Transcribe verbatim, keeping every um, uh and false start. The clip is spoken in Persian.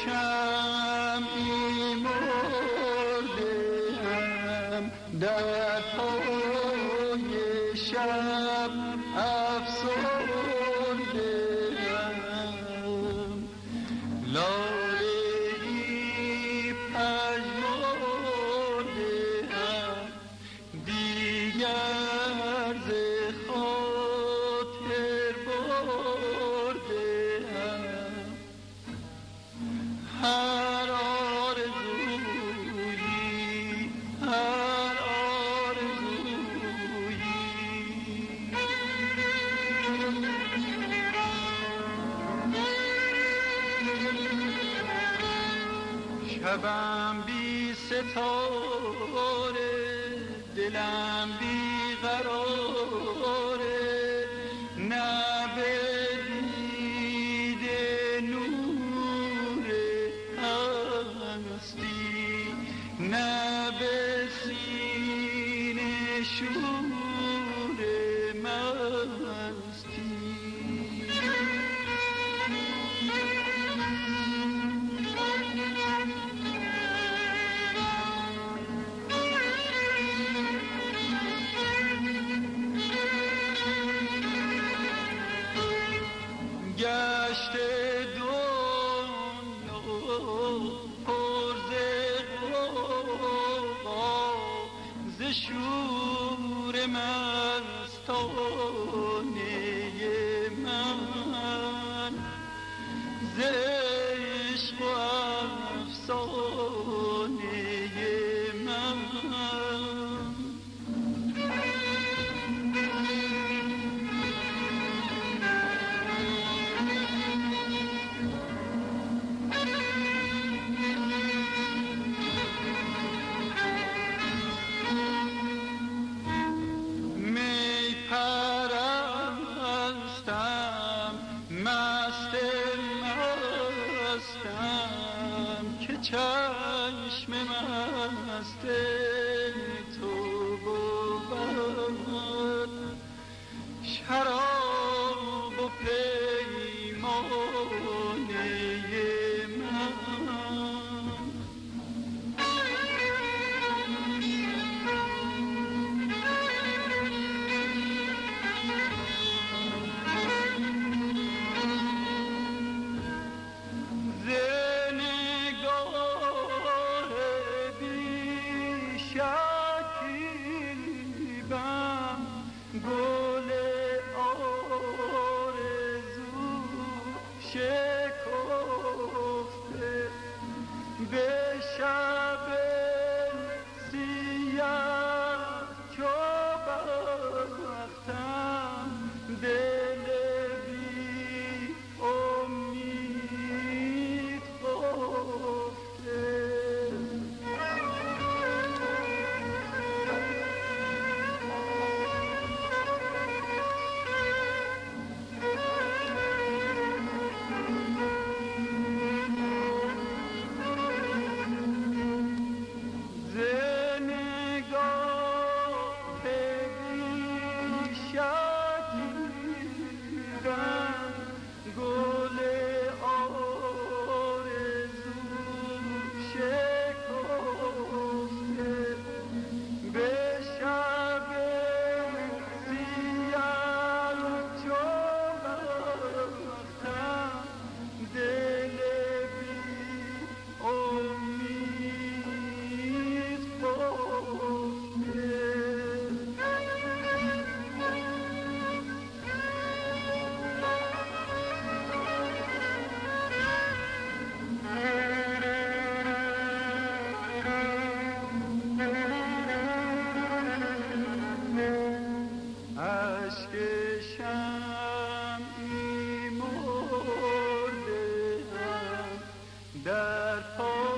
شمعی مرده‌ام در پای شب افسرده‌ام، لاله‌ای پژمرده‌ام دیگر ز خاطر برده‌ام. هر آرزویی هر آرزویی شبم بی ستاره، دلم بی قراره، نه به دیده نور هستی، نه به سینه شور مستی. گشت دنیا پر ز غوغا، ز شور مستانه من، ز عشق و افسانه من. مست مستم که چشم مست تو بود، شراب و پیمانه من. گل آرزو شکفته به شب سیاه چو بختم، دل بی امید خفته. گل آرزو شکفته به شب سیاه چو بختم، دل بی امید خفته. اشک شمعی مرده‌ام در پای